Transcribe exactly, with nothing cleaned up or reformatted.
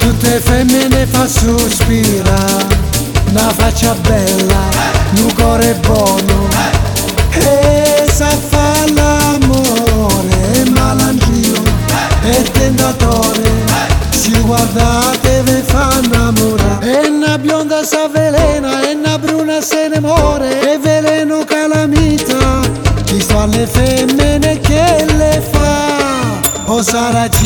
tutte femmine fa sospirare, una faccia bella, un cuore buono, e sa fa l'amore, malandrino e tentatore, si guardate ve fa innamorare. E una bionda s'avvelena, e una bruna se ne muore, e veleno calamita, chi sto alle femmine che le fa, o sarà